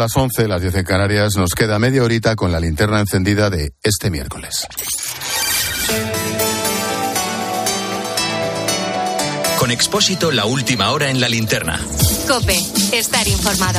las 11, las 10 en Canarias. Nos queda media horita con la linterna encendida de este miércoles. Con Expósito, la última hora en la linterna. COPE, estar informado.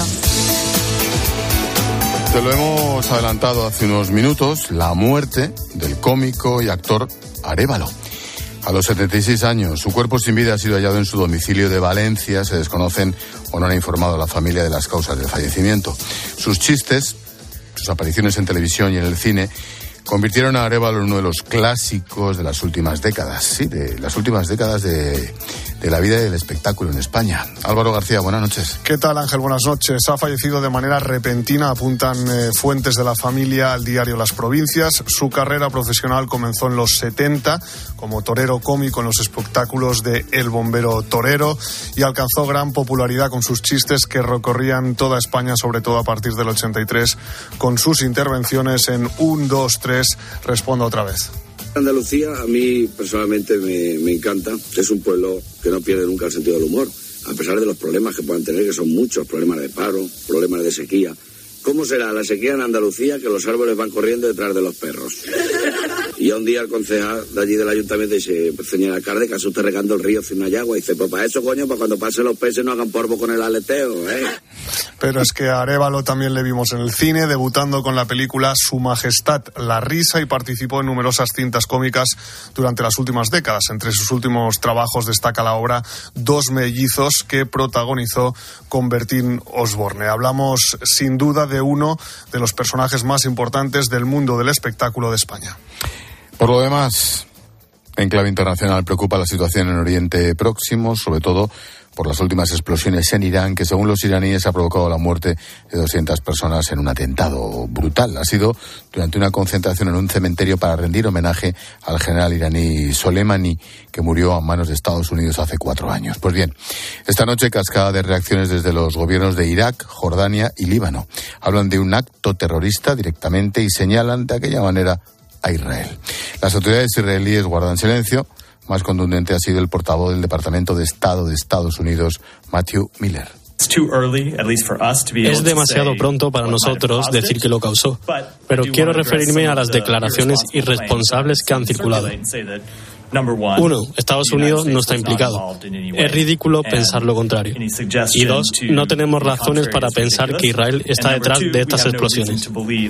Te lo hemos adelantado hace unos minutos, la muerte del cómico y actor Arévalo. A los 76 años, su cuerpo sin vida ha sido hallado en su domicilio de Valencia. Se desconocen o no han informado a la familia de las causas del fallecimiento. Sus chistes, sus apariciones en televisión y en el cine, convirtieron a Arévalo en uno de los clásicos de las últimas décadas. Sí, de las últimas décadas de la vida y del espectáculo en España. Álvaro García, buenas noches. ¿Qué tal, Ángel? Buenas noches. Ha fallecido de manera repentina, apuntan fuentes de la familia al diario Las Provincias. Su carrera profesional comenzó en los 70 como torero cómico en los espectáculos de El Bombero Torero y alcanzó gran popularidad con sus chistes que recorrían toda España, sobre todo a partir del 83, con sus intervenciones en 1, 2, 3, responda otra vez. Andalucía a mí personalmente me encanta. Es un pueblo que no pierde nunca el sentido del humor, a pesar de los problemas que puedan tener, que son muchos, problemas de paro, problemas de sequía. ¿Cómo será la sequía en Andalucía que los árboles van corriendo detrás de los perros? Y un día el concejal de allí del ayuntamiento dice, señor alcalde, que hace usted regando el río sin una yagua. Y dice, pues para eso, coño, para cuando pasen los peces no hagan polvo con el aleteo, ¿eh? Pero es que a Arévalo también le vimos en el cine, debutando con la película Su Majestad la Risa, y participó en numerosas cintas cómicas durante las últimas décadas. Entre sus últimos trabajos destaca la obra Dos mellizos, que protagonizó con Bertín Osborne. Hablamos sin duda de uno de los personajes más importantes del mundo del espectáculo de España. Por lo demás, en clave internacional, preocupa la situación en Oriente Próximo, sobre todo por las últimas explosiones en Irán, que según los iraníes ha provocado la muerte de 200 personas en un atentado brutal. Ha sido durante una concentración en un cementerio para rendir homenaje al general iraní Soleimani, que murió a manos de Estados Unidos hace 4 años. Pues bien, esta noche cascada de reacciones desde los gobiernos de Irak, Jordania y Líbano. Hablan de un acto terrorista directamente y señalan de aquella manera a Israel. Las autoridades israelíes guardan silencio. Más contundente ha sido el portavoz del Departamento de Estado de Estados Unidos, Matthew Miller. Es demasiado pronto para nosotros decir que lo causó, pero quiero referirme a las declaraciones irresponsables que han circulado. 1. Estados Unidos no está implicado. Es ridículo pensar lo contrario. Y 2. No tenemos razones para pensar que Israel está detrás de estas explosiones.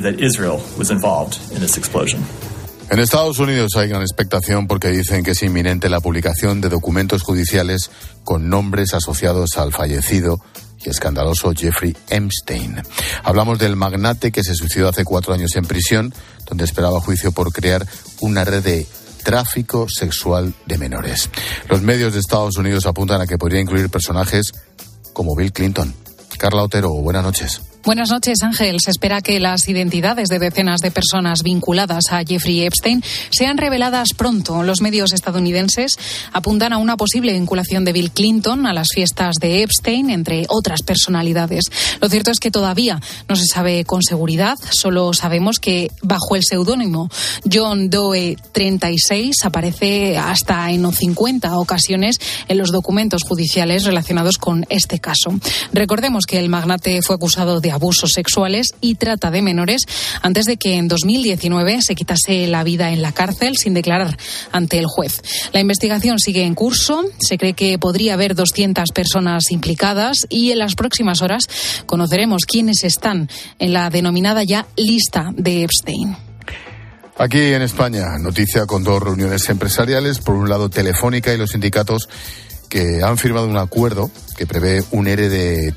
En Estados Unidos hay gran expectación porque dicen que es inminente la publicación de documentos judiciales con nombres asociados al fallecido y escandaloso Jeffrey Epstein. Hablamos del magnate que se suicidó hace 4 años en prisión, donde esperaba juicio por crear una red de tráfico sexual de menores. Los medios de Estados Unidos apuntan a que podría incluir personajes como Bill Clinton. Carla Otero, buenas noches. Buenas noches, Ángel. Se espera que las identidades de decenas de personas vinculadas a Jeffrey Epstein sean reveladas pronto. Los medios estadounidenses apuntan a una posible vinculación de Bill Clinton a las fiestas de Epstein, entre otras personalidades. Lo cierto es que todavía no se sabe con seguridad. Solo sabemos que bajo el seudónimo John Doe 36 aparece hasta en 50 ocasiones en los documentos judiciales relacionados con este caso. Recordemos que el magnate fue acusado de abusos sexuales y trata de menores antes de que en 2019 se quitase la vida en la cárcel sin declarar ante el juez. La investigación sigue en curso. Se cree que podría haber 200 personas implicadas y en las próximas horas conoceremos quiénes están en la denominada ya lista de Epstein. Aquí en España, noticia con 2 reuniones empresariales. Por un lado, Telefónica y los sindicatos, que han firmado un acuerdo que prevé un ERE de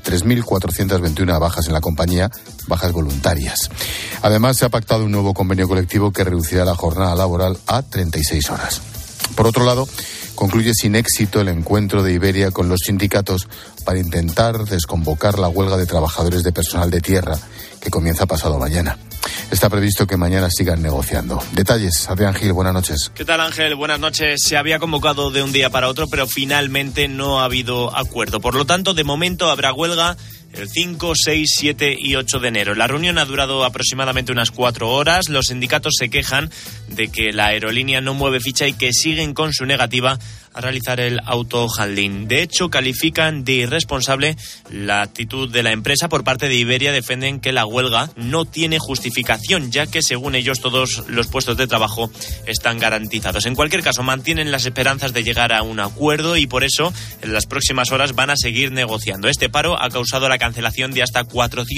3.421 bajas en la compañía, bajas voluntarias. Además, se ha pactado un nuevo convenio colectivo que reducirá la jornada laboral a 36 horas. Por otro lado, concluye sin éxito el encuentro de Iberia con los sindicatos para intentar desconvocar la huelga de trabajadores de personal de tierra que comienza pasado mañana. Está previsto que mañana sigan negociando. Detalles, Adrián Gil, buenas noches. ¿Qué tal, Ángel? Buenas noches. Se había convocado de un día para otro, pero finalmente no ha habido acuerdo. Por lo tanto, de momento habrá huelga el 5, 6, 7 y 8 de enero. La reunión ha durado aproximadamente unas 4 horas. Los sindicatos se quejan de que la aerolínea no mueve ficha y que siguen con su negativa a realizar el auto-handling. De hecho, califican de irresponsable la actitud de la empresa. Por parte de Iberia defienden que la huelga no tiene justificación, ya que según ellos todos los puestos de trabajo están garantizados. En cualquier caso, mantienen las esperanzas de llegar a un acuerdo y por eso en las próximas horas van a seguir negociando. Este paro ha causado la cancelación de hasta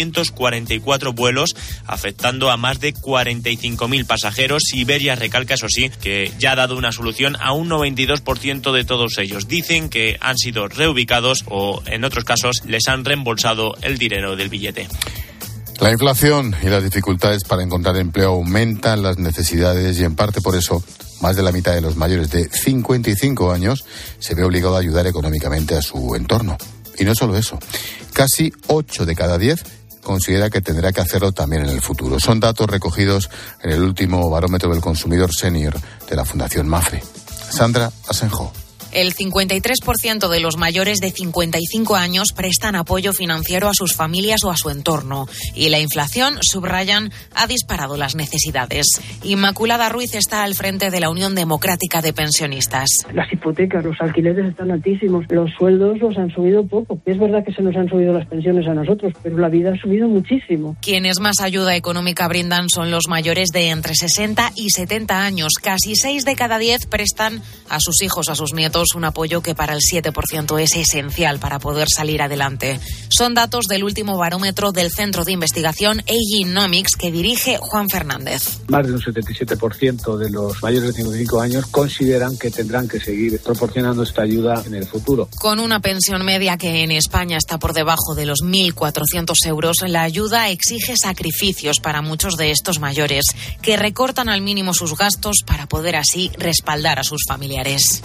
444 vuelos, afectando a más de 45.000 pasajeros. Iberia recalca, eso sí, que ya ha dado una solución a un 92% de todos ellos. Dicen que han sido reubicados o, en otros casos, les han reembolsado el dinero del billete. La inflación y las dificultades para encontrar empleo aumentan las necesidades y en parte por eso más de la mitad de los mayores de 55 años se ve obligado a ayudar económicamente a su entorno. Y no solo eso, casi 8 de cada 10 considera que tendrá que hacerlo también en el futuro. Son datos recogidos en el último barómetro del consumidor senior de la Fundación Mafre. Sandra Asenjo. El 53% de los mayores de 55 años prestan apoyo financiero a sus familias o a su entorno. Y la inflación, subrayan, ha disparado las necesidades. Inmaculada Ruiz está al frente de la Unión Democrática de Pensionistas. Las hipotecas, los alquileres están altísimos. Los sueldos los han subido poco. Es verdad que se nos han subido las pensiones a nosotros, pero la vida ha subido muchísimo. Quienes más ayuda económica brindan son los mayores de entre 60 y 70 años. Casi 6 de cada 10 prestan a sus hijos, a sus nietos, un apoyo que para el 7% es esencial para poder salir adelante. Son datos del último barómetro del Centro de Investigación Agenomics que dirige Juan Fernández. Más de un 77% de los mayores de 55 años consideran que tendrán que seguir proporcionando esta ayuda en el futuro. Con una pensión media que en España está por debajo de los 1.400 euros, la ayuda exige sacrificios para muchos de estos mayores, que recortan al mínimo sus gastos para poder así respaldar a sus familiares.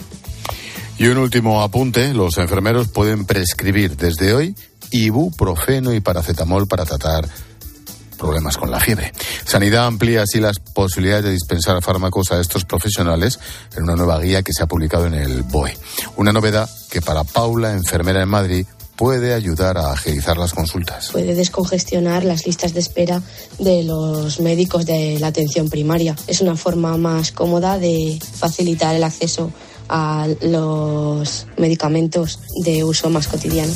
Y un último apunte, los enfermeros pueden prescribir desde hoy ibuprofeno y paracetamol para tratar problemas con la fiebre. Sanidad amplía así las posibilidades de dispensar fármacos a estos profesionales en una nueva guía que se ha publicado en el BOE. Una novedad que para Paula, enfermera en Madrid, puede ayudar a agilizar las consultas. Puede descongestionar las listas de espera de los médicos de la atención primaria. Es una forma más cómoda de facilitar el acceso a los medicamentos de uso más cotidiano.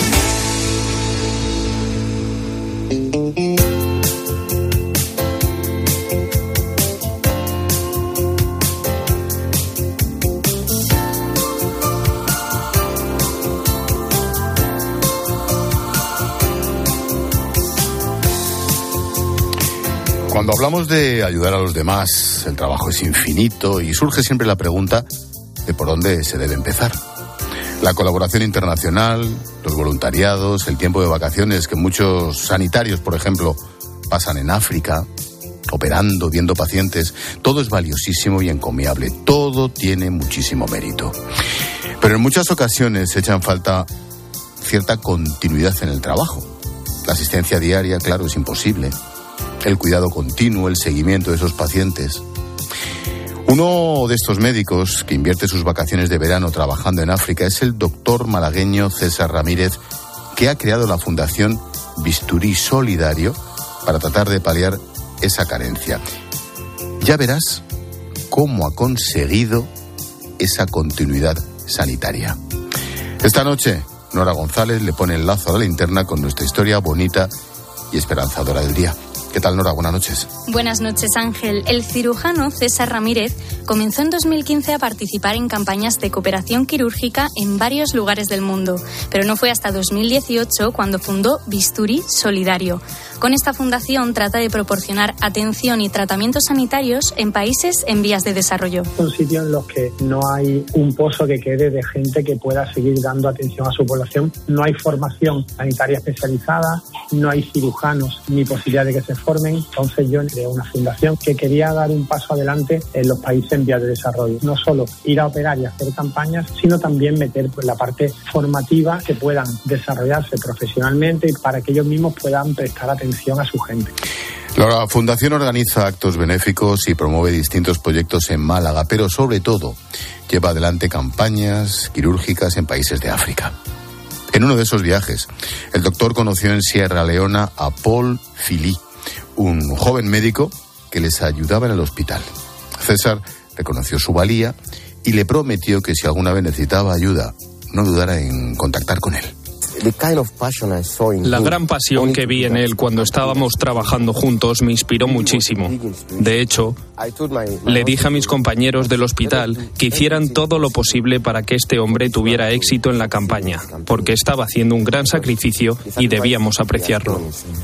Cuando hablamos de ayudar a los demás, el trabajo es infinito y surge siempre la pregunta de por dónde se debe empezar. La colaboración internacional, los voluntariados, el tiempo de vacaciones que muchos sanitarios, por ejemplo, pasan en África, operando, viendo pacientes, todo es valiosísimo y encomiable, todo tiene muchísimo mérito. Pero en muchas ocasiones echan falta cierta continuidad en el trabajo. La asistencia diaria, claro, es imposible. El cuidado continuo, el seguimiento de esos pacientes. Uno de estos médicos que invierte sus vacaciones de verano trabajando en África es el doctor malagueño César Ramírez, que ha creado la Fundación Bisturí Solidario para tratar de paliar esa carencia. Ya verás cómo ha conseguido esa continuidad sanitaria. Esta noche, Nora González le pone el lazo a la linterna con nuestra historia bonita y esperanzadora del día. ¿Qué tal, Nora? Buenas noches. Buenas noches, Ángel. El cirujano César Ramírez comenzó en 2015 a participar en campañas de cooperación quirúrgica en varios lugares del mundo, pero no fue hasta 2018 cuando fundó Bisturí Solidario. Con esta fundación trata de proporcionar atención y tratamientos sanitarios en países en vías de desarrollo. Son sitios en los que no hay un pozo que quede de gente que pueda seguir dando atención a su población. No hay formación sanitaria especializada, no hay cirujanos ni posibilidad de que se formen. Entonces yo creé una fundación que quería dar un paso adelante en los países en vías de desarrollo. No solo ir a operar y hacer campañas, sino también meter la parte formativa, que puedan desarrollarse profesionalmente y para que ellos mismos puedan prestar atención a su gente. La Fundación organiza actos benéficos y promueve distintos proyectos en Málaga, pero sobre todo lleva adelante campañas quirúrgicas en países de África. En uno de esos viajes, el doctor conoció en Sierra Leona a Paul Philly, un joven médico que les ayudaba en el hospital. César reconoció su valía y le prometió que si alguna vez necesitaba ayuda, no dudara en contactar con él. La gran pasión que vi en él cuando estábamos trabajando juntos me inspiró muchísimo. De hecho, le dije a mis compañeros del hospital que hicieran todo lo posible para que este hombre tuviera éxito en la campaña, porque estaba haciendo un gran sacrificio y debíamos apreciarlo.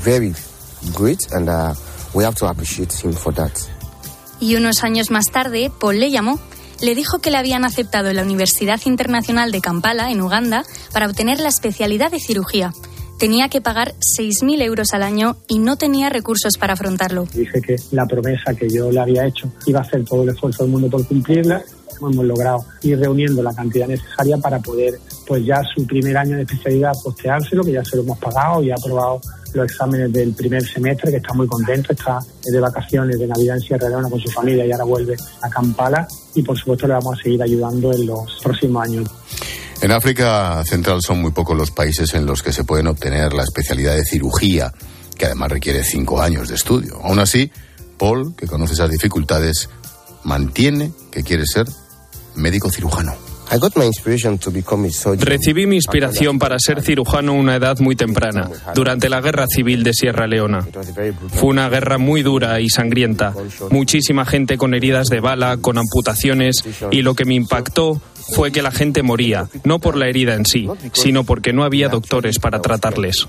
Y unos años más tarde, Paul le llamó. Le dijo que le habían aceptado en la Universidad Internacional de Kampala, en Uganda, para obtener la especialidad de cirugía. Tenía que pagar 6.000 euros al año y no tenía recursos para afrontarlo. Dije que la promesa que yo le había hecho iba a hacer todo el esfuerzo del mundo por cumplirla. Hemos logrado ir reuniendo la cantidad necesaria para poder, pues ya su primer año de especialidad, costeárselo, que ya se lo hemos pagado y ha aprobado los exámenes del primer semestre, que está muy contento, está de vacaciones de Navidad en Sierra Leona con su familia y ahora vuelve a Kampala, y por supuesto le vamos a seguir ayudando en los próximos años. En África Central son muy pocos los países en los que se pueden obtener la especialidad de cirugía, que además requiere 5 años de estudio. Aún así, Paul, que conoce esas dificultades, mantiene que quiere ser médico cirujano. Recibí mi inspiración para ser cirujano a una edad muy temprana, durante la Guerra Civil de Sierra Leona. Fue una guerra muy dura y sangrienta, muchísima gente con heridas de bala, con amputaciones, y lo que me impactó fue que la gente moría, no por la herida en sí, sino porque no había doctores para tratarles.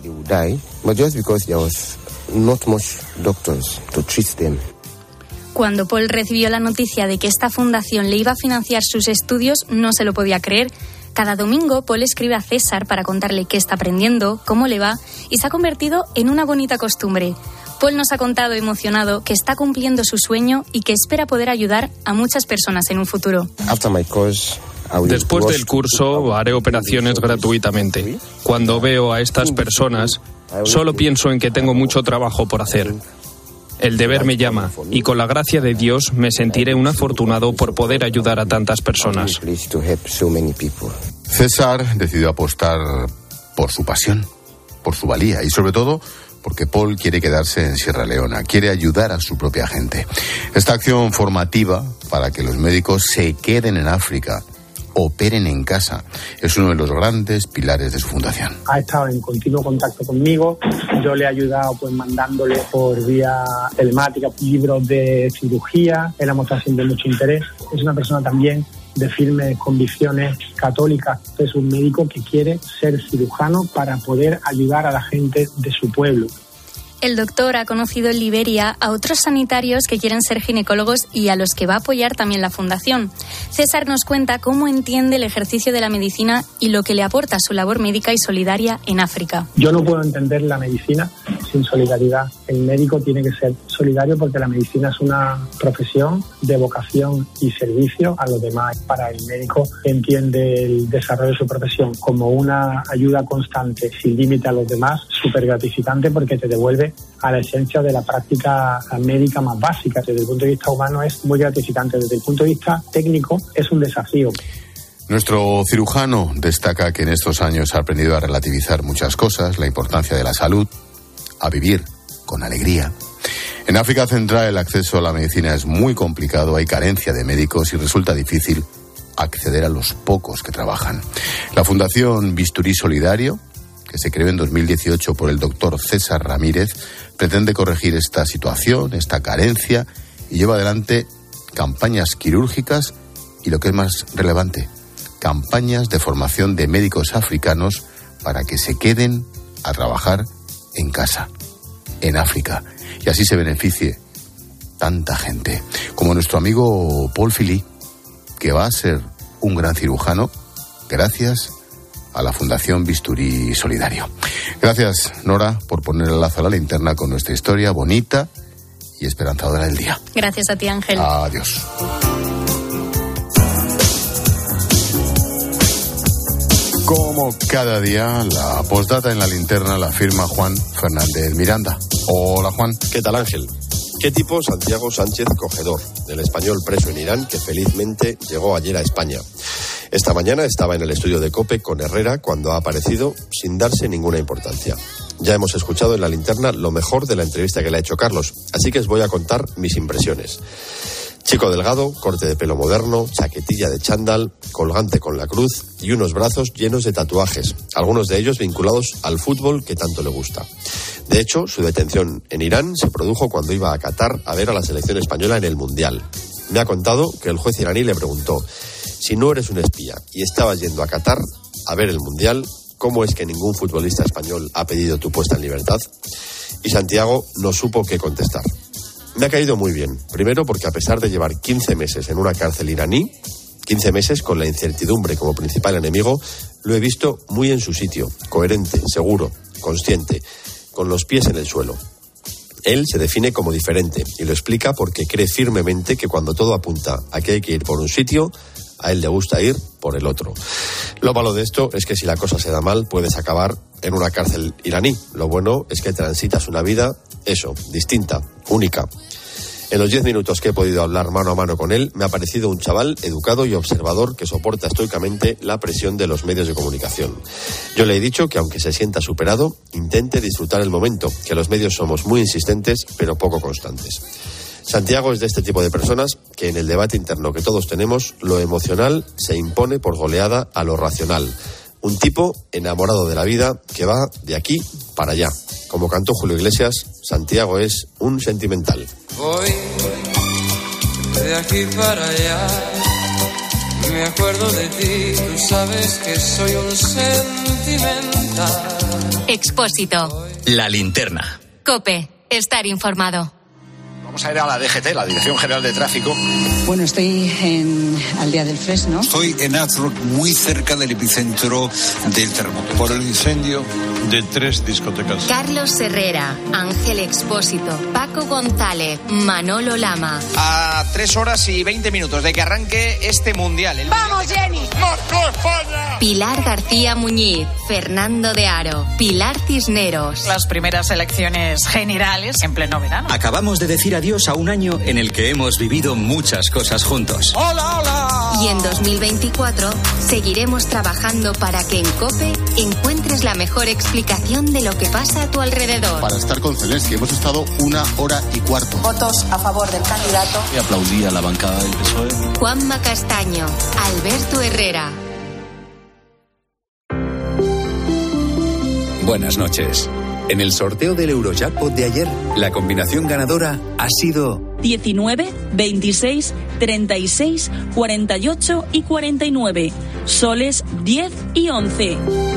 Cuando Paul recibió la noticia de que esta fundación le iba a financiar sus estudios, no se lo podía creer. Cada domingo, Paul escribe a César para contarle qué está aprendiendo, cómo le va, y se ha convertido en una bonita costumbre. Paul nos ha contado emocionado que está cumpliendo su sueño y que espera poder ayudar a muchas personas en un futuro. Después del curso haré operaciones gratuitamente. Cuando veo a estas personas, solo pienso en que tengo mucho trabajo por hacer. El deber me llama y con la gracia de Dios me sentiré un afortunado por poder ayudar a tantas personas. César decidió apostar por su pasión, por su valía y sobre todo porque Paul quiere quedarse en Sierra Leona, quiere ayudar a su propia gente. Esta acción formativa para que los médicos se queden en África, operen en casa, es uno de los grandes pilares de su fundación. Ha estado en continuo contacto conmigo, yo le he ayudado pues mandándole por vía telemática libros de cirugía, él ha mostrado siempre mucho interés, es una persona también de firmes convicciones católicas, es un médico que quiere ser cirujano para poder ayudar a la gente de su pueblo. El doctor ha conocido en Liberia a otros sanitarios que quieren ser ginecólogos y a los que va a apoyar también la fundación. César nos cuenta cómo entiende el ejercicio de la medicina y lo que le aporta su labor médica y solidaria en África. Yo no puedo entender la medicina sin solidaridad. El médico tiene que ser solidario porque la medicina es una profesión de vocación y servicio a los demás. Para el médico entiende el desarrollo de su profesión como una ayuda constante, sin límite a los demás, súper gratificante porque te devuelve a la esencia de la práctica médica más básica. Desde el punto de vista humano es muy gratificante, desde el punto de vista técnico es un desafío. Nuestro cirujano destaca que en estos años ha aprendido a relativizar muchas cosas, la importancia de la salud, a vivir con alegría. En África Central el acceso a la medicina es muy complicado, hay carencia de médicos y resulta difícil acceder a los pocos que trabajan. La Fundación Bisturí Solidario, que se creó en 2018 por el doctor César Ramírez, pretende corregir esta situación, esta carencia, y lleva adelante campañas quirúrgicas y, lo que es más relevante, campañas de formación de médicos africanos para que se queden a trabajar en casa, en África, y así se beneficie tanta gente, como nuestro amigo Paul Philly, que va a ser un gran cirujano gracias a la Fundación Bisturí Solidario. Gracias, Nora, por poner el lazo a la linterna con nuestra historia bonita y esperanzadora del día. Gracias a ti, Ángel. Adiós. Como cada día, la postdata en la linterna la firma Juan Fernández Miranda. Hola, Juan. ¿Qué tal, Ángel? ¿Qué tipo Santiago Sánchez Cogedor, del español preso en Irán que felizmente llegó ayer a España? Esta mañana estaba en el estudio de COPE con Herrera cuando ha aparecido sin darse ninguna importancia. Ya hemos escuchado en la linterna lo mejor de la entrevista que le ha hecho Carlos, así que os voy a contar mis impresiones. Chico delgado, corte de pelo moderno, chaquetilla de chándal, colgante con la cruz y unos brazos llenos de tatuajes, algunos de ellos vinculados al fútbol que tanto le gusta. De hecho, su detención en Irán se produjo cuando iba a Qatar a ver a la selección española en el Mundial. Me ha contado que el juez iraní le preguntó: si no eres un espía y estabas yendo a Qatar a ver el Mundial, ¿cómo es que ningún futbolista español ha pedido tu puesta en libertad? Y Santiago no supo qué contestar. Me ha caído muy bien. Primero porque a pesar de llevar 15 meses en una cárcel iraní, 15 meses con la incertidumbre como principal enemigo, lo he visto muy en su sitio, coherente, seguro, consciente, con los pies en el suelo. Él se define como diferente y lo explica porque cree firmemente que cuando todo apunta a que hay que ir por un sitio, a él le gusta ir por el otro. Lo malo de esto es que si la cosa se da mal, puedes acabar en una cárcel iraní. Lo bueno es que transitas una vida, distinta, única. En los 10 minutos que he podido hablar mano a mano con él, me ha parecido un chaval educado y observador que soporta estoicamente la presión de los medios de comunicación. Yo le he dicho que aunque se sienta superado, intente disfrutar el momento, que los medios somos muy insistentes pero poco constantes. Santiago es de este tipo de personas que en el debate interno que todos tenemos, lo emocional se impone por goleada a lo racional. Un tipo enamorado de la vida que va de aquí para allá. Como cantó Julio Iglesias, Santiago es un sentimental. Voy de aquí para allá, me acuerdo de ti, tú sabes que soy un sentimental. Expósito. La linterna. COPE. Estar informado. Vamos a ir a la DGT, la Dirección General de Tráfico. Bueno, estoy en Aldea del Fresno. Estoy en Azrock, muy cerca del epicentro del terremoto. Por el incendio de 3 discotecas. Carlos Herrera, Ángel Expósito, Paco González, Manolo Lama. A 3 horas y 20 minutos de que arranque este mundial. ¡Vamos, Jenny! ¡Marcó España! Pilar García Muñiz, Fernando de Aro, Pilar Cisneros. Las primeras elecciones generales en pleno verano. Acabamos de decir adiós a un año en el que hemos vivido muchas cosas juntos. ¡Hola, hola! Y en 2024 seguiremos trabajando para que en COPE encuentres la mejor explicación de lo que pasa a tu alrededor. Para estar con Zelensky hemos estado 1 hora y cuarto. Votos a favor del candidato. Y aplaudí a la bancada del PSOE. Juanma Castaño, Alberto Herrera. Buenas noches. En el sorteo del Eurojackpot de ayer, la combinación ganadora ha sido 19, 26, 36, 48 y 49. Soles 10 y 11.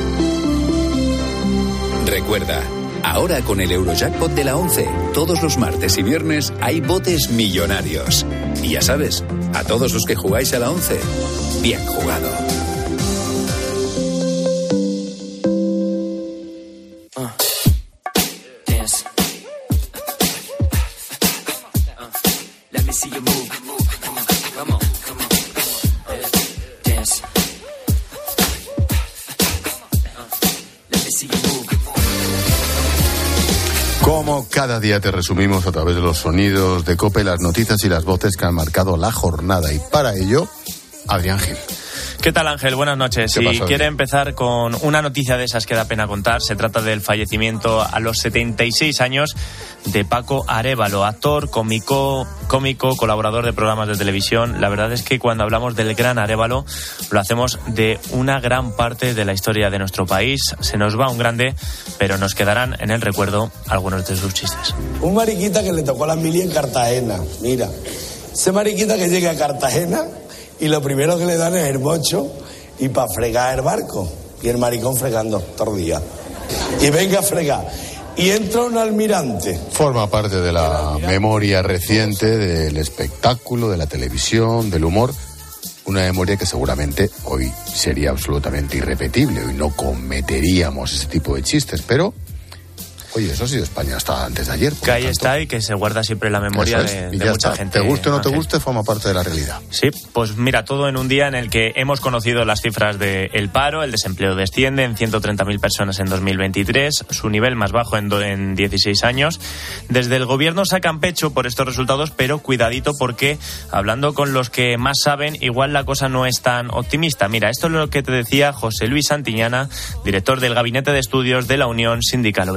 Recuerda, ahora con el Eurojackpot de la 11, todos los martes y viernes hay botes millonarios. Y ya sabes, a todos los que jugáis a la 11, bien jugado. Como cada día te resumimos a través de los sonidos de COPE, las noticias y las voces que han marcado la jornada. Y para ello, Adrián Gil. ¿Qué tal, Ángel? Buenas noches. Si quiere empezar con una noticia de esas que da pena contar, se trata del fallecimiento a los 76 años de Paco Arévalo, actor, cómico, colaborador de programas de televisión. La verdad es que cuando hablamos del gran Arévalo, lo hacemos de una gran parte de la historia de nuestro país. Se nos va un grande, pero nos quedarán en el recuerdo algunos de sus chistes. Un mariquita que le tocó la mili en Cartagena. Mira, ese mariquita que llega a Cartagena y lo primero que le dan es el mocho y para fregar el barco. Y el maricón fregando todo el día. Y venga a fregar. Y entra un almirante. Forma parte de la memoria reciente del espectáculo, de la televisión, del humor. Una memoria que seguramente hoy sería absolutamente irrepetible. Hoy no cometeríamos ese tipo de chistes, pero... Oye, eso ha sido España hasta antes de ayer. Que ahí está y que se guarda siempre la memoria de mucha gente. Te guste o no te guste, forma parte de la realidad. Sí, pues mira, todo en un día en el que hemos conocido las cifras del paro, el desempleo desciende en 130.000 personas en 2023, su nivel más bajo en 16 años. Desde el gobierno sacan pecho por estos resultados, pero cuidadito porque hablando con los que más saben, igual la cosa no es tan optimista. Mira, esto es lo que te decía José Luis Santiñana, director del Gabinete de Estudios de la Unión Sindical Obrera.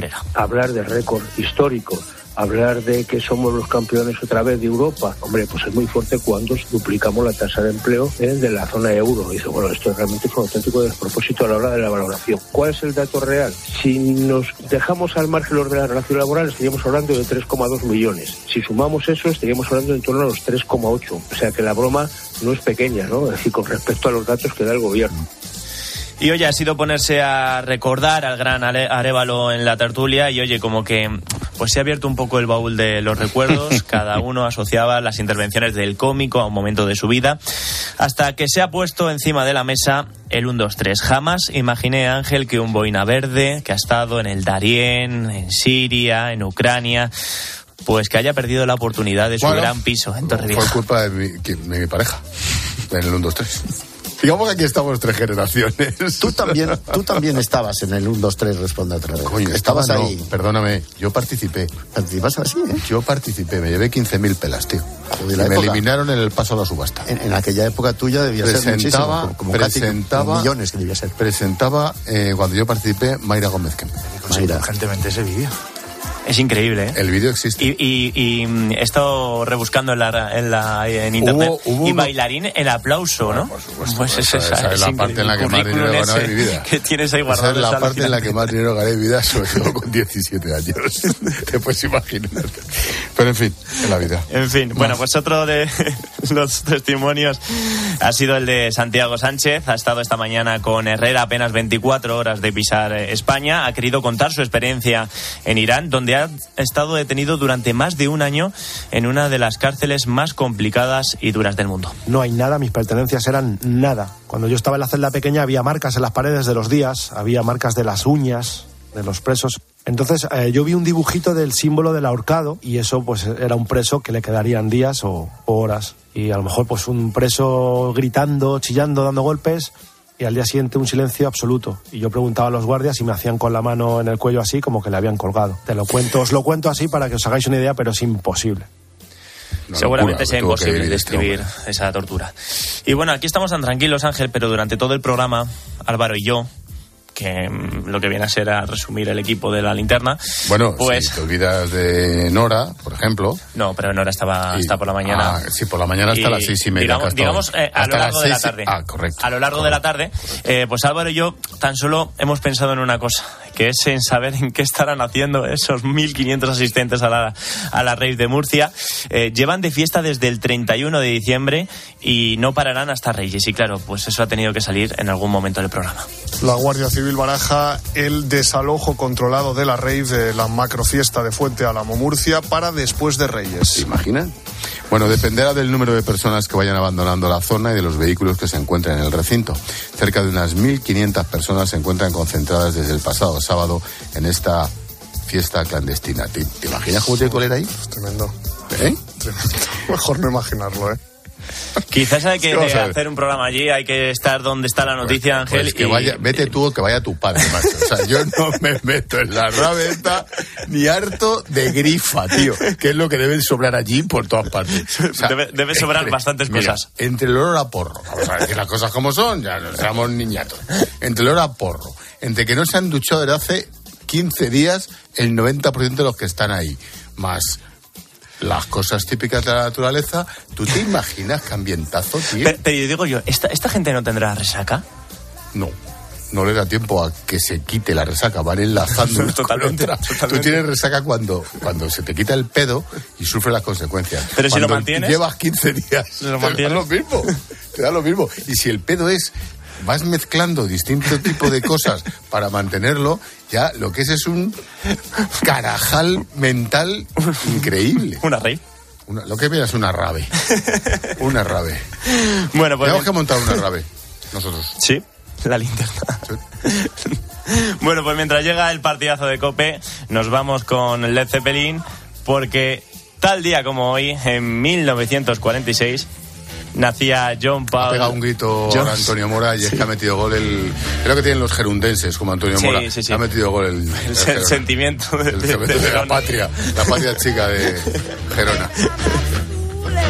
hablar de récord histórico, hablar de que somos los campeones otra vez de Europa, hombre, pues es muy fuerte cuando duplicamos la tasa de empleo de la zona euro. Y dice, bueno, esto realmente es un auténtico despropósito a la hora de la valoración. ¿Cuál es el dato real? Si nos dejamos al margen los de la relación laboral, estaríamos hablando de 3,2 millones. Si sumamos eso, estaríamos hablando en torno a los 3,8. O sea que la broma no es pequeña, ¿no? Es decir, con respecto a los datos que da el gobierno. Y oye, ha sido ponerse a recordar al gran Arévalo en la tertulia y oye, como que pues se ha abierto un poco el baúl de los recuerdos, cada uno asociaba las intervenciones del cómico a un momento de su vida, hasta que se ha puesto encima de la mesa el 1, 2, 3. Jamás imaginé, Ángel, que un boina verde que ha estado en el Darién, en Siria, en Ucrania, pues que haya perdido la oportunidad de su gran piso en Torrevieja. Fue culpa de mi pareja, en el 1, 2, 3. Digamos que aquí estamos 3 generaciones. Tú también estabas en el 1, 2, 3, responde otra vez. Coño, estabas ahí. No, perdóname, yo participé. ¿Participas así, eh? Yo participé, me llevé 15.000 pelas, tío. Joder, me eliminaron en el paso a la subasta. En aquella época tuya debía ser muchísimo. Como presentaba, millones que debía ser. Presentaba, cuando yo participé, Mayra Gómez Kemp. Mayra. Urgentemente ese vídeo. Es increíble, ¿eh? El vídeo existe. Y he estado rebuscando en internet. Y bailarín, el aplauso, ¿no? Por supuesto. Pues esa es la parte en la que más dinero he ganado en mi vida. Que tienes ahí guardado. Esa es la parte en la que más dinero gané en mi vida, sobre todo con 17 años. Te puedes imaginar. Pero en fin, en la vida. En fin, bueno, pues otro de los testimonios ha sido el de Santiago Sánchez. Ha estado esta mañana con Herrera, apenas 24 horas de pisar España. Ha querido contar su experiencia en Irán, donde ha estado detenido durante más de un año en una de las cárceles más complicadas y duras del mundo. No hay nada, mis pertenencias eran nada. Cuando yo estaba en la celda pequeña había marcas en las paredes de los días, había marcas de las uñas de los presos. Entonces yo vi un dibujito del símbolo del ahorcado y eso pues era un preso que le quedarían días o horas. Y a lo mejor pues un preso gritando, chillando, dando golpes, y al día siguiente un silencio absoluto. Y yo preguntaba a los guardias y me hacían con la mano en el cuello así como que le habían colgado. Os lo cuento así para que os hagáis una idea, pero es imposible. Seguramente sea imposible describir esa tortura. Y bueno, aquí estamos tan tranquilos, Ángel, pero durante todo el programa, Álvaro y yo, que lo que viene a ser a resumir el equipo de la linterna. Bueno, pues si te olvidas de Nora, por ejemplo. No, pero Nora está por la mañana. Sí, por la mañana hasta las 6:30. Digamos a lo largo de la tarde. Correcto. A lo largo de la tarde, pues Álvaro y yo tan solo hemos pensado en una cosa, que es en saber en qué estarán haciendo esos 1.500 asistentes a la rave de Murcia. Llevan de fiesta desde el 31 de diciembre y no pararán hasta Reyes. Y claro, pues eso ha tenido que salir en algún momento del programa. La Guardia Civil baraja el desalojo controlado de la rave de la macrofiesta de Fuente Álamo Murcia para después de Reyes. ¿Se imaginan? Bueno, dependerá del número de personas que vayan abandonando la zona y de los vehículos que se encuentren en el recinto. Cerca de unas 1.500 personas se encuentran concentradas desde el pasado sábado en esta fiesta clandestina. ¿Te imaginas cómo tiene que oler ahí? Tremendo. ¿Eh? Tremendo. Mejor no imaginarlo, ¿eh? Quizás hay que hacer un programa allí, hay que estar donde está la noticia, Ángel. Pues que vete tú o que vaya tu padre, macho. O sea, yo no me meto en la rabeta ni harto de grifa, tío, que es lo que debe sobrar allí por todas partes. O sea, debe sobrar bastantes cosas. Entre el olor a porro, vamos a decir las cosas como son, ya no seamos niñatos. Entre el olor a porro, entre que no se han duchado desde hace 15 días el 90% de los que están ahí, más las cosas típicas de la naturaleza. ¿Tú te imaginas qué ambientazo, tío? Pero yo digo ¿esta gente no tendrá resaca? No le da tiempo a que se quite la resaca, van enlazando totalmente. Tú tienes resaca cuando se te quita el pedo y sufres las consecuencias. Pero cuando si lo mantienes, llevas 15 días, te da lo mismo. Y si el pedo vas mezclando distintos tipos de cosas para mantenerlo, ya lo que es un carajal mental increíble. Una rave. Lo que veas es una rave. Una rave. Bueno, pues tenemos que montar una rave nosotros. Sí, la linterna. Sí. Bueno, pues mientras llega el partidazo de COPE, nos vamos con Led Zeppelin, porque tal día como hoy, en 1946, nacía John Paul. Ha pegado un grito ahora Antonio Mora y es que ha metido gol es lo que tienen los gerundenses como Antonio Mora. Sí. Ha metido gol el sentimiento de la patria chica de Gerona.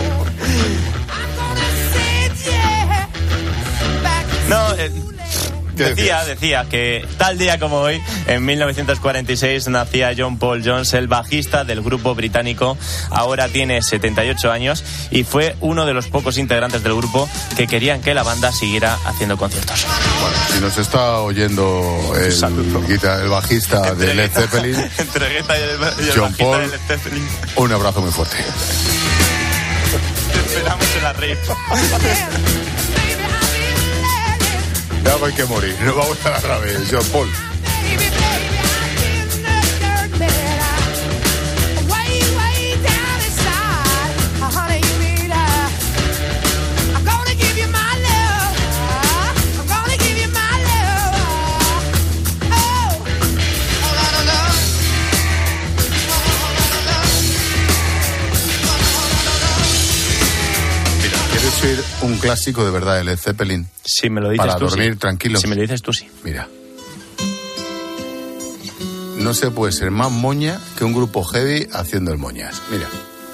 No, Decía que tal día como hoy, en 1946, nacía John Paul Jones, el bajista del grupo británico. Ahora tiene 78 años y fue uno de los pocos integrantes del grupo que querían que la banda siguiera haciendo conciertos. Bueno, si nos está oyendo el bajista de Led Zeppelin, John Paul, de Led Zeppelin, un abrazo muy fuerte. Te esperamos en la rave. Ya hay que morir, no vamos a la rave, John Paul. Un clásico de verdad, el Led Zeppelin. Si me lo dices para tú, dormir sí. Tranquilo. Si me lo dices tú, sí. Mira. No se puede ser más moña que un grupo heavy haciendo el moñas. Mira.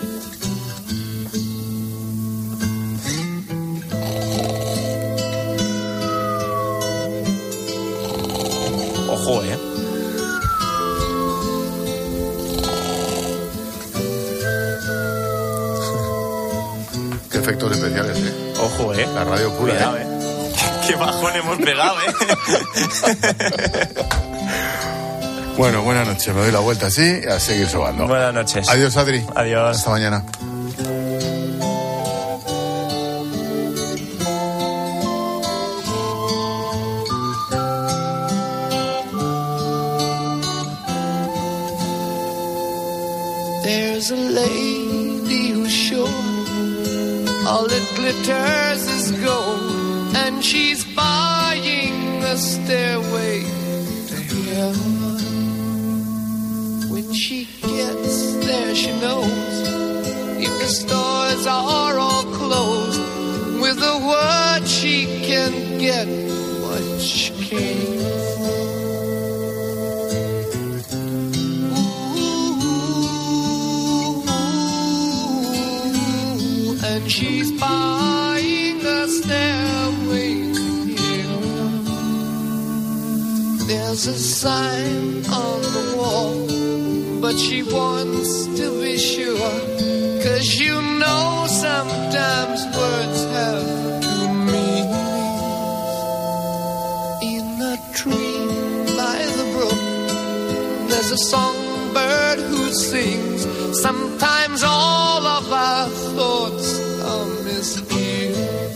Ojo, Qué efectos especiales, Ojo, La radio pura, cuidado, Qué bajón hemos pegado, Bueno, buenas noches. Me doy la vuelta así y a seguir sobando. Buenas noches. Adiós, Adri. Adiós. Hasta mañana. There's a lady who's sure all that glitters is gold, and she's buying a stairway to heaven. When she gets there, she knows if the stores are all closed, with a word she can get what she came for. And she's buying a stairway to heaven. There's a sign on the wall, but she wants to be sure, 'cause you know sometimes words have two meanings. In a tree by the brook, there's a songbird who sings. Sometimes all of our thoughts are misgiven.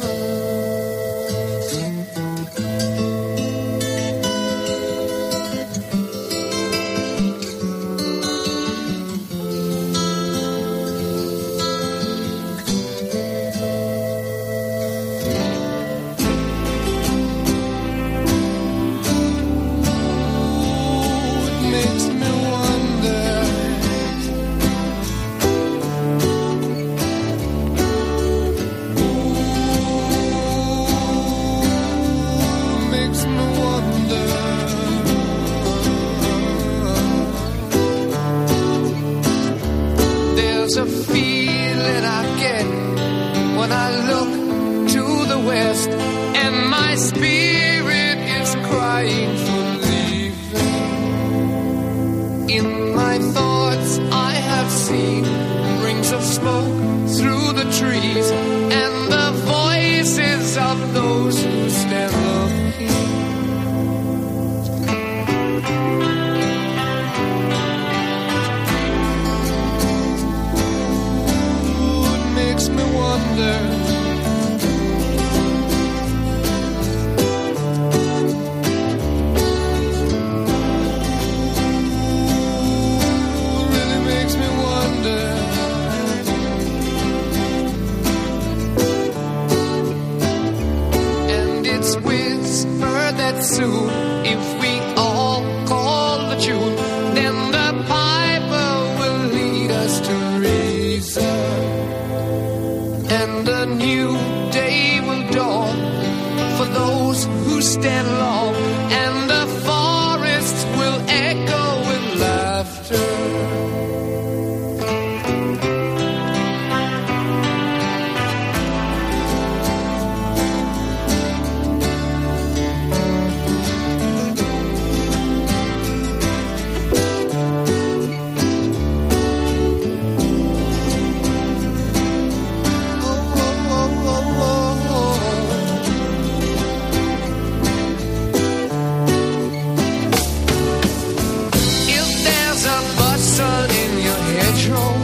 There's a feeling I get when I look to the west.